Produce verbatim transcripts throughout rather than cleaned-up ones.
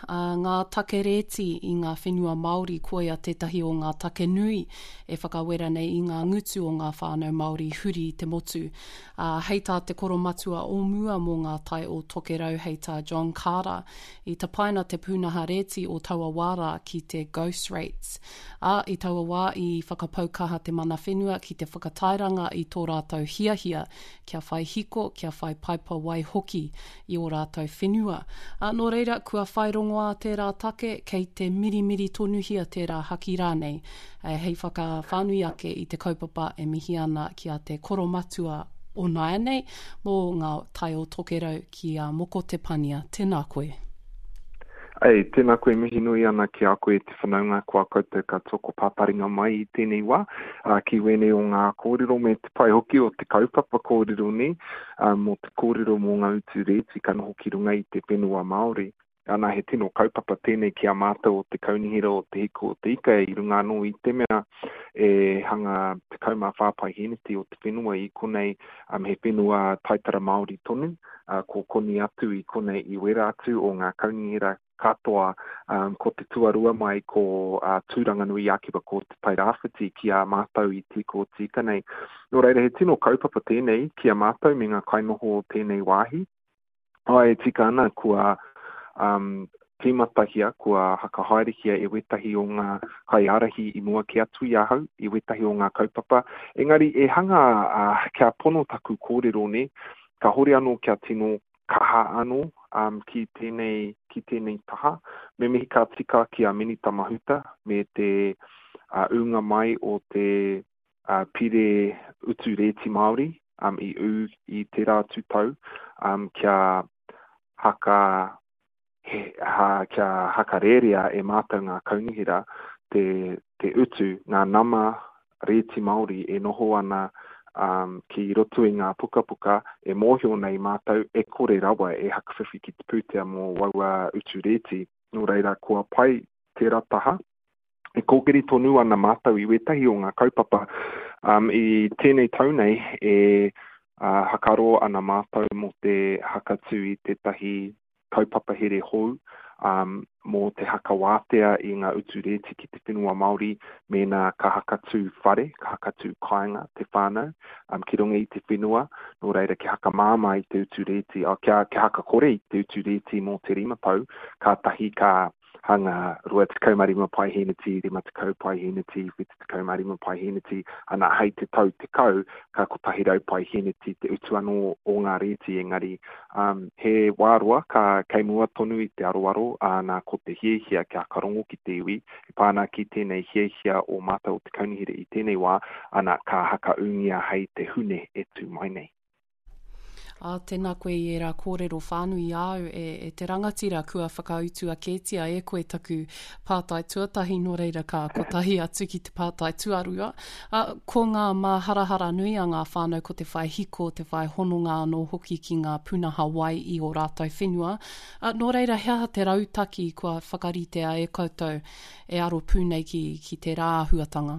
uh, ngā take reti i ngā whenua Māori koia tētahi o ngā take nui e whakawera nei i ngā ngutu o ngā whānau Māori huri te motu. Uh, hei tā te koro matua o mua mō ngā tai o tokerau hei tā John Carter i ta paina te pūnaha reti o taua wāra ki te ghost rates. A i taua wā i whakapaukaha te mana whenua ki te whakatairanga i tō rātou hiahia kia whai hiko, kia whai paipa wai hoki i o rātou whenua. A nō reira, kua whairongoa tērā take kei te mirimiri tonuhia tērā haki rānei. E, hei whaka whānui ake i te kaupapa e mihi ana ki a te koro matua o nai nei mō ngā tai o tokerau ki a moko te pania. Tēnā koe. Ei, tēnā koe mihi nui ana ki a koe te whanaunga kua koutou ka toko pāparinga mai i tēnei wā. Uh, ki wene o ngā kōrero me te pai hoki o te kaupapa kōrero ni, um, o te kōrero mō ngā utu reti ka noho ki runga i te whenua Māori. Ana he tino kaupapa tēnei ki a mātou o te kaunihira o te hiko o te ika i runga anō i te mea e hanga te kaumā whāpai heneti o te whenua i konei um, he whenua taitara Māori tonu, uh, ko koni atu i konei i wera atu o ngā kaunihira katoa um, ko te tuarua mai ko uh, tūranga nui akiwa ko te tairāwhiti ki a mātou i tiko o tika nei. Nō reira he tino kaupapa tēnei ki a mātou me ngā kainoho o tēnei wāhi. Ai e tika ana kua Um, tīmatahia kua hakahaerehia e wetahi o ngā kaiarahi i mua ki atu i ahau, i wetahi o ngā kaupapa. Engari, e hanga uh, kia pono taku kōrero ne, ka hore anō kia tino kaha anō um, ki, tēnei, ki tēnei taha. Me mihi ka tika ki a Minita Mahuta me te uh, unga mai o te uh, pire utu reti Māori um, i u i te rā tūtau um, kia haka He, ha, kia hakarerea e mātou ngā kaunihira te, te utu, ngā nama reti Māori e noho ana um, ki roto i ngā puka puka e mōhio nei mātou e kore rawa e hakawhiwhi ki te pūtea mō waua utu reti. Nō reira, kua pai te rataha e kōkiri tonu ana mātou i wetahi o ngā kaupapa um, i tēnei taunei e uh, hakaro ana mātou mo te hakatu i tētahi kaupapa here hou, um, mō te hakawātea i ngā utu reti ki te whenua Māori, mēnā ka hakatū whare, ka hakatū kāinga te whānau, um, ki runga i te whenua, nō reira ki haka māma i te utu reti, o kia, ki haka kore i te utu reti mō te rimapau, ka tahi ka hanga rua te kaumarima pai heneti, rima te kau pai heneti, whiti te kaumarima pai heneti, ana hei te tau te kau, ka kotahi rau pai heneti, te utu anō o ngā reti engari. Um, he wārua, ka keimua tonu i te aroaro, ana ko te hiehia ki a karongo ki te iwi, e pāna ki tēnei hiehia o mātou o te kaunihira i tēnei wā, ana ka haka ungia hei te hune e tū mai nei. A tēnā koe i rā kōrero whānui au e, e te rangatira kua whakautu a kētia e koe taku pātai tuatahi no reira ka kotahi atu ki te pātai tuarua. A, ko ngā māharahara nui a ngā whānau ko te whai hiko, te whai hononga anō hoki ki ngā pūnaha wai i o rātou whenua. A, no reira hea te rautaki kua whakaritea e koutou e aro pūnei ki, ki te rāhuatanga.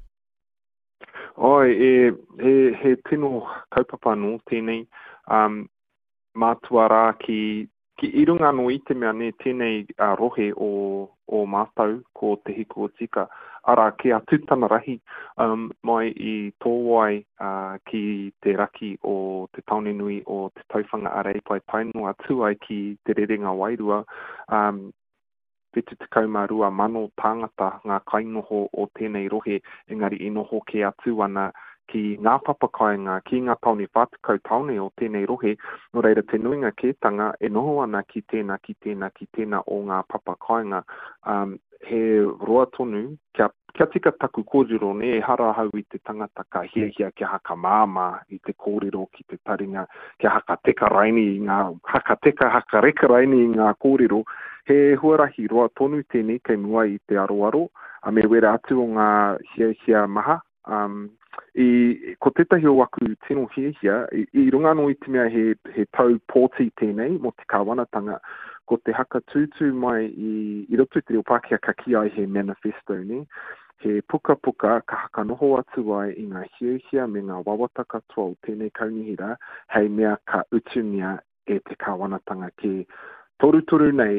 Oi, e, he, he tino kaupapa no tēnei um, mātua rā ki, ki i runga no i te mea ne tēnei uh, rohe o, o mātou ko te hiko o tika. Ara, ki a tūtana rahi um, mai i tōwai uh, ki te raki o te taone nui o te tauwhanga arei pai tainua tuai ki te rerenga wairua. Um, Petu te kaumarua mano tāngata ngā kainoho o tēnei rohe, engari i noho ke atu ana ki ngā papakainga, ki ngā taone whātukau taone o tēnei rohe, no reira te nuinga kētanga e noho ana ki tēnā, ki tēnā, ki tēnā o ngā papakainga. Um, he roa tonu, kia, kia tika taku kōrero ne e hara hau i te tangata ka hiahia kia haka māma i te kōrero ki te taringa, kia haka teka raini i ngā, haka teka, haka reka raini i ngā kōrero. He huarahi roa tonu tēnei kei mua i te aroaro, a me wera atu o ngā hiahia maha. Um, i, ko tētahi o waku tino hiahia, i, i runga no i te mea he, he tau pōti tēnei, mo te kāwanatanga, ko te haka tūtū mai i, i roto te reo Pākehā ka ki ai he manifesto ne, he puka puka ka haka noho atu ai i ngā hiahia me ngā wawata katoa o tēnei kaunihira, hei mea ka utu mea e te kāwanatanga ke toru toru nei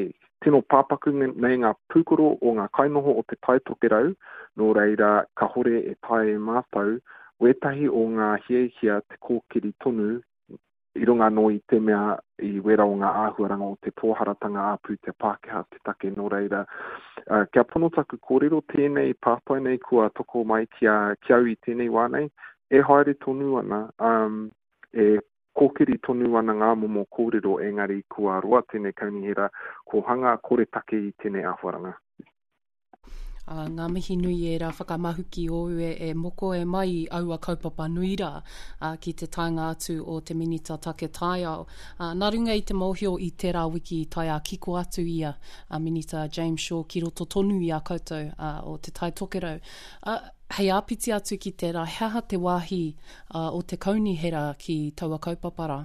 tino pāpaku nei ngā pūkoro o ngā kainoho o te tai tokerau, nō reira ka hore e tai e mātou, wetahi o ngā hiehia te kōkiri tonu, i runga no i te mea i wera o ngā āhuaranga o te pōharatanga āpū te Pākehā te take nō reira. Uh, kia pono taku kōrero tēnei pāpai nei kua toko mai kia kiau i tēnei wānei, e haere tonu ana, um, e kōkiri tonu ana ngā momo kōrero engari kua roa tēnei kaunihera ko hanga kore take i tēnei āwharanga. Uh, ngā mihi nui e rā whakamahuki o ue e moko e mai aua kaupapa nui rā uh, ki te tainga atu o te minita take tai au. Uh, nā runga i te mōhio i tērā wiki i tai a kiko atu ia uh, minita James Shaw ki roto tonu i a koutou uh, o te tai tokerau. Uh, hei āpiti atu ki tērā, heha te wāhi uh, o te kaunihera ki taua kaupapara?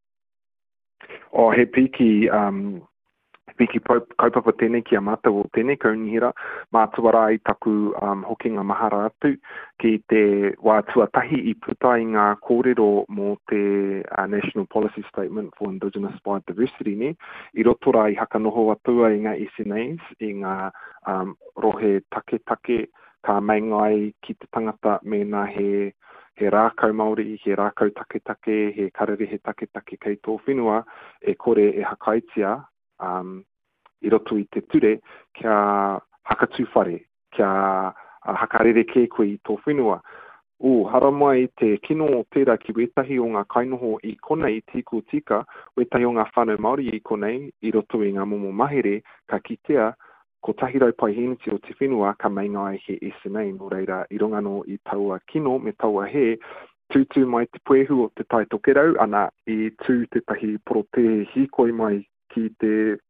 O he piki... Um... Piki kaupapa tēnei ki a mātou o tēnei kaunihera, mātuara i taku um, hokinga mahara atu ki te wā tuatahi i puta i ngā kōrero mō te uh, National Policy Statement for Indigenous Biodiversity ne, i roto rā i haka noho atua i ngā S N As, i ngā um, rohe take take ka maingai ki te tangata mēnā he he rākau Māori, he rākau take take, he kararehe take take kei tō whenua, e kore e hakaitia, Um, i roto i te ture, kia hakatū whare, kia uh, hakarere kē koe i tō whenua. O, hara mai te kino o tērā ki wetahi o ngā kainoho i konei tiku tika, wetahi o ngā whānau Māori i konei, i roto i ngā momo mahere, ka kitea, ko tahirau pai heniti o te whenua, ka maingai he S N A, no reira, i runga no i taua kino, me taua he, tūtū mai te puehu o te tai tokerau, ana i tū te tahi poro te hikoi mai ki te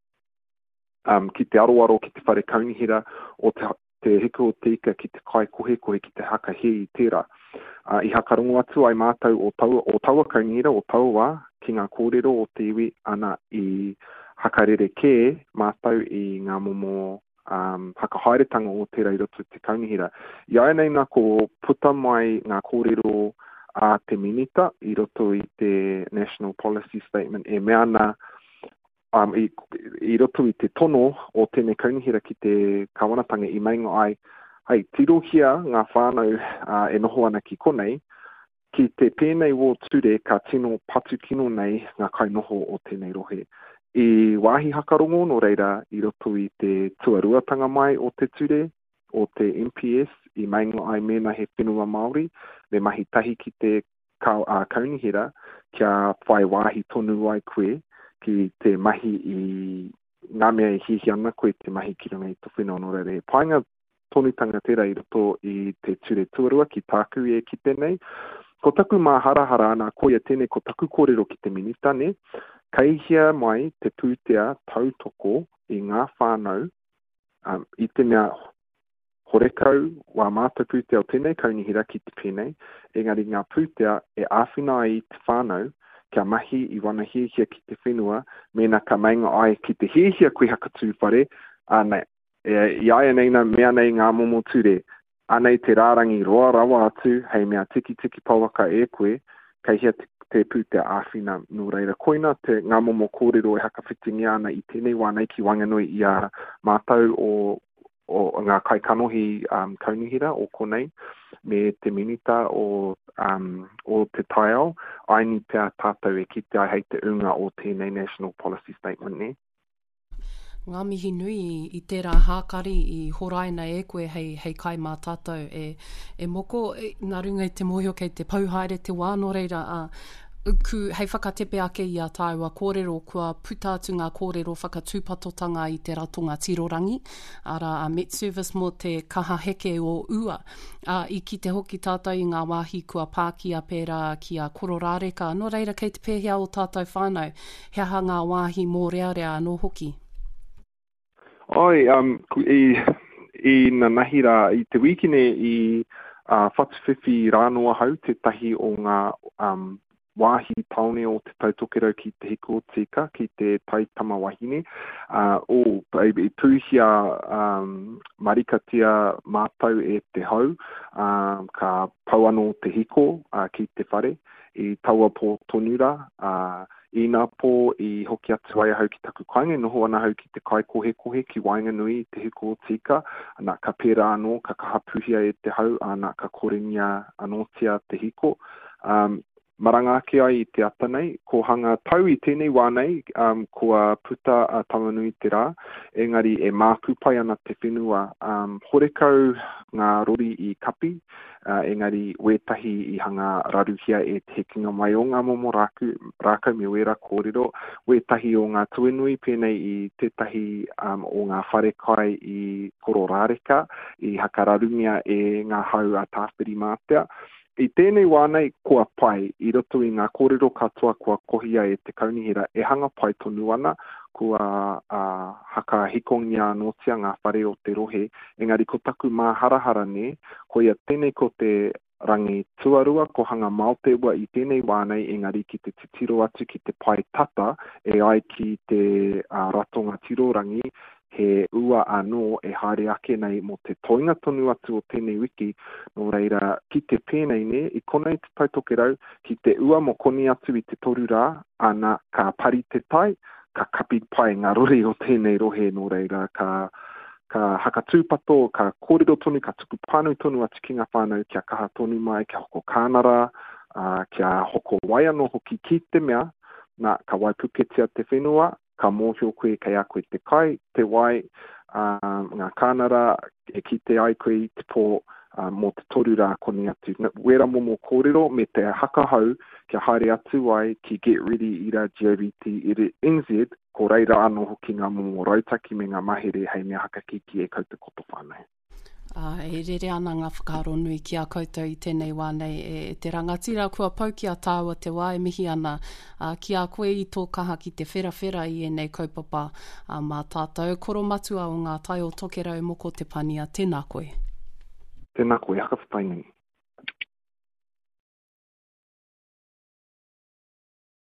um, ki te aroaro ki te whare kaunihera o te, te heko o te ika ki te kai kohe kohe ki te haka he i tērā. Uh, I hakarongo atu ai mātou o taua, o taua kaunihera, o taua ki ngā kōrero o te iwi ana i hakarere kē mātou i ngā momo um, hakahaeretanga o tērā i roto te kaunihera. I aia nei nā ko puta mai ngā kōrero a te minita i roto i te National Policy Statement e mea na Um, i, i roto i te tono o tēnei kaunihera ki te kawanatanga i mainga ai, hei, tirohia ngā whānau uh, e noho ana ki konei, ki te pēnei wō ture ka tino patu kino nei ngā kai noho o tēnei rohe. I wāhi hakarongo no reira i roto i te tuaruatanga mai o te ture, o te M P S, i mainga ai mena he whenua Māori, me mahi tahi ki te ka, uh, kaunihera, kia whai wāhi tonu ai koe, ki te mahi i ngā mea i hihi ana koe te mahi ki runga i to whenua no reire. Painga tonutanga tērā i roto i te ture tuarua ki tāku e ki tēnei. Ko taku mā harahara ana koia tēnei ko taku kōrero ki te minita ne, kaihia mai te pūtea tautoko i ngā whānau um, i te mea horekau wā mātou pūtea o tēnei kaunihera ki te pēnei, engari ngā pūtea e āwhina i te whānau kia mahi i wana hiehia ki te whenua, mena ka mainga ai ki te hiehia koe hakatū whare, anei, e, i aia nei na mea nei ngā momo ture, anei te rārangi roa rawa atu, hei mea tiki tiki pauaka e koe, kei hia te, te pūtea āwhina no reira koina, te ngā momo kōrero e hakawhitingi ana i tēnei wānei ki wanganui i a mātou o, o ngā kai kanohi um, kaunihera o konei, me te minita o um, o te taiao, aini pēr tātou e kite ai hei te unga o tēnei National Policy Statement ne. Ngā mihi nui i tērā hākari i horaina e koe hei, hei kai mā tātou e, e moko, e, nā runga i te mōhio kei te pauhaere te wāno reira a ku hei whakatepe ake i a tāua kōrero kua puta atu ngā kōrero whakatūpatotanga i te ratonga tirorangi, ara a Met Service mō te kaha heke o ua. A, I ki te hoki tātou i ngā wāhi kua pākia pērā ki a kororāreka, no reira kei te pēhea o tātou whānau, he aha ngā wāhi mō rea rea anō hoki? Oi, um, i, i na nahira, i te wikine i uh, whatuwhiwhi rānoa hau, te tahi o ngā um, wāhi taone o te tautokerau ki te hiko tika, ki te taitama wahine. Uh, o, i, i pūhia um, marikatia mātau e te hau, um, ka pauano te hiko uh, ki te whare, i taua pō tonura, uh, I nā pō i hoki atu ai hau ki taku kainga, noho ana hau ki te kai kohe kohe ki Wainganui i te hiko o tika, ana ka pera anō, ka kahapuhia e te hau, ana ka korengia anotia te hiko. Um, Maranga ake ai I te atanei, ko hanga tau I tēnei wānei, um, kua puta a Tamanui te rā, engari e māku pai ana te whenua, um, horekau ngā rori I kapi, uh, engari wētahi I hanga raruhia e te hekinga mai o ngā momo rāku, rākau me wera kōrero, wētahi o ngā tuenui pēnei I tētahi um, o ngā wharekai I koro rāreka, I hakararungia e ngā hau a tāwhiri mātea. I tēnei wānei kua pai, I roto I ngā kōrero katoa kua kohia e te kaunihira, e hanga pai tonu ana, kua uh, haka hikongia notia ngā whare o te rohe, engari ko taku mā harahara ne, ko ia tēnei ko te rangi tuarua, ko hanga Māote ua I tēnei wānei, engari ki te titiro atu ki te pai tata, e ai ki te uh, ratonga tirorangi, he ua anō e haere ake nei mo te toinga tonu atu o tēnei wiki, no reira ki te pēnei ne, I konei te tautoke rau, ki te ua mo koni atu I te toru rā, ana ka pari te tai, ka kapi pai ngā rori o tēnei rohe, no reira ka, ka haka tūpato, ka kōrero tonu, ka tuku pānui tonu atu ki ngā whānau, kia kaha tonu mai, kia hoko kānara, uh, kia hoko wai anō hoki ki te mea, na ka waipuketia te whenua, ka mōhio koe kei a koe te kai, te wai, um, ngā kānara, e ki te ai koe I te pō uh, mō te toru rā koni atu. Wera momo kōrero me te hakahau kia haere atu ai ki Get Ready I rā G O V T I N Z, ko reira anō hoki ngā momo rautaki me ngā mahere hei mea hakakiki e kau te koto whānau. Uh, e rere ana ngā whakaaro nui ki a koutou I tēnei wānei e te rangatira kua pau ki a tāua te wā e mihi ana uh, ki a koe I tō kaha ki te whera-whera I enei kaupapa uh, mā tātou koro matua o ngā tai o tokerau moko te pania. Tēnā koe. Tēnā koe, haka whatainui.